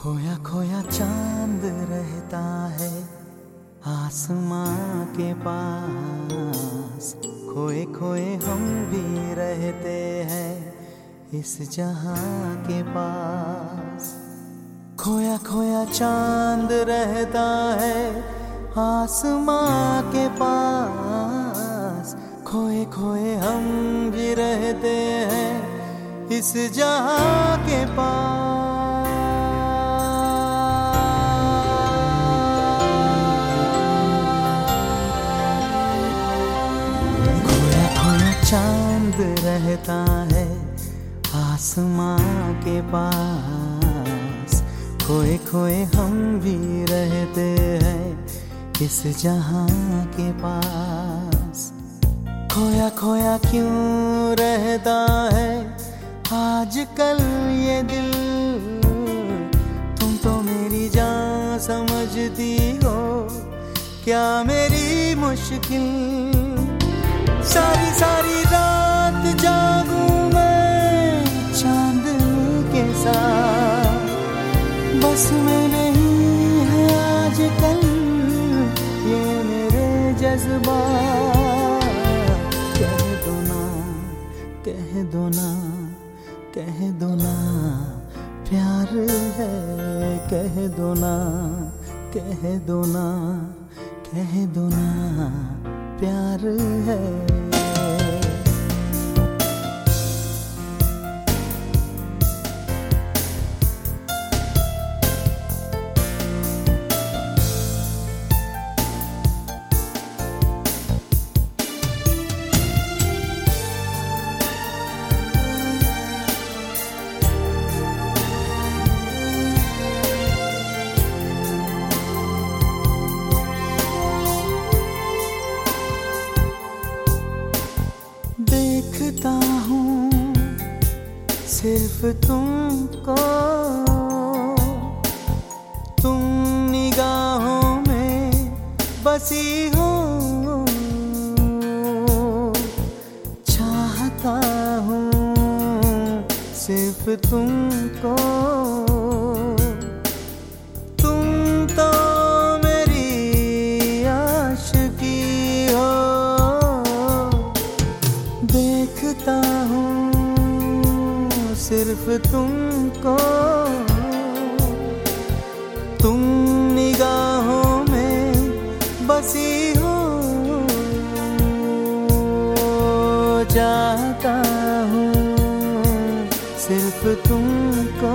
खोया खोया चांद रहता है आसमां के पास, खोए खोए हम भी रहते हैं इस जहां के पास। खोया खोया चांद रहता है आसमां के पास, खोए खोए हम भी रहते हैं इस जहां के पास। चांद रहता है आसमां के पास, खोए खोए हम भी रहते हैं इस जहां के पास। खोया खोया क्यों रहता है आजकल ये दिल, तुम तो मेरी जान समझती हो क्या मेरी मुश्किल। सारी सारी रात जागूं मैं चांद के साथ, बस में नहीं है आजकल ये मेरे जज्बात। कह दो ना, कह दो ना, कह दो ना प्यार है, कह दो ना, कह दो ना, कह दो ना प्यार है। देखता हूँ सिर्फ तुमको, तुम निगाहों में बसी हो। चाहता हूँ सिर्फ तुमको, तुम तो मेरी आशिकी हो। देखता हूँ सिर्फ तुमको, तुम निगाहों में बसी हो। चाहता हूँ सिर्फ तुमको,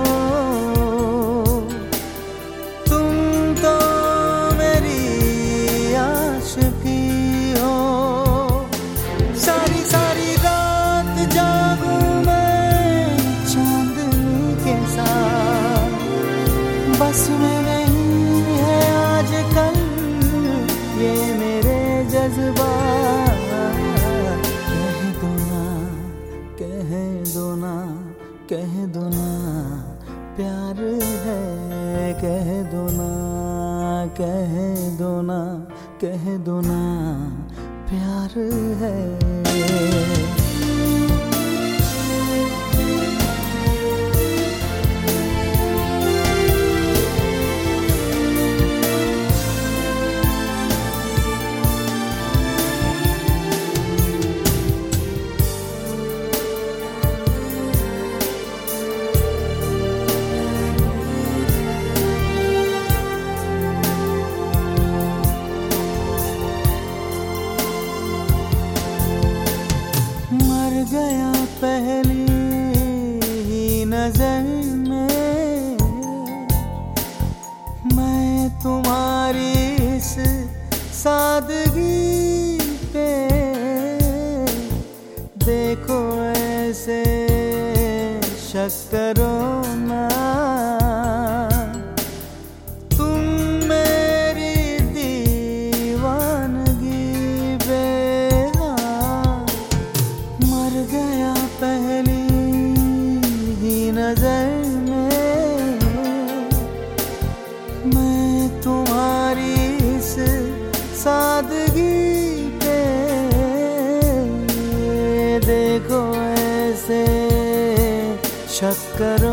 तुम तो मेरी आशिकी हो। सारी सारी रात जागूं मैं चांद के साथ, बस में नहीं है आजकल ये मेरे जज्बात। कह दो ना, कह दो ना, कह दो ना प्यार है, कह दो ना, कह दो ना, कह दो ना प्यार है। गया पहली ही नजर में मैं तुम्हारी इस सादगी पे। देखो ऐसे शक करो ना, तुम मेरी दीवानगी पे। मर गया पहली ही नजर में मैं तुम्हारी इस सादगी पे। देखो ऐसे शक करो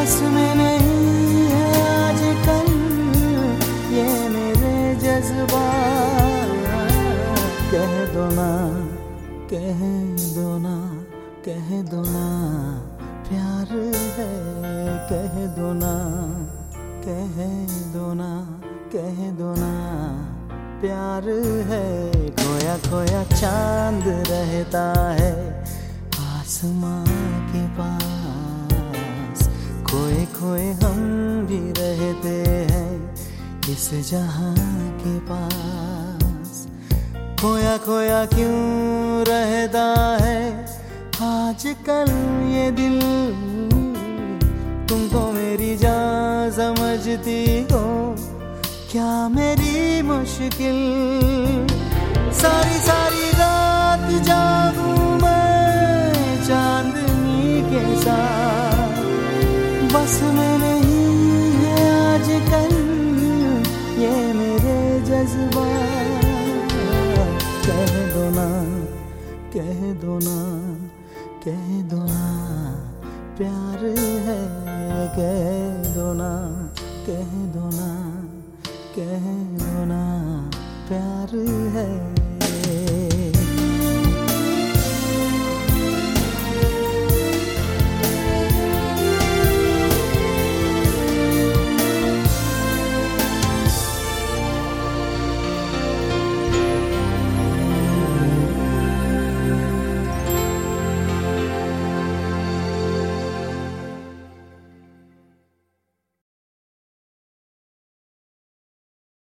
बस में नहीं है आजकल ये मेरे जज्बात। कह दो ना, कह दो ना, कह दो ना प्यार है। कह दो ना, कह दो ना, कह दो ना प्यार है। खोया खोया चांद रहता है आसमां के पास, खोए खोए हम भी रहते हैं इस जहां के पास। खोया खोया क्यों रहता है आजकल ये दिल, तुम तो मेरी जान समझती हो क्या मेरी मुश्किल। सारी सारी रात जागूं मैं चांदनी के साथ, बस में नहीं है आजकल ये मेरे जज्बात। कह दो ना, कह दो ना, कह दो ना प्यार है। कह दो ना, कह दो ना, कह दो ना प्यार है।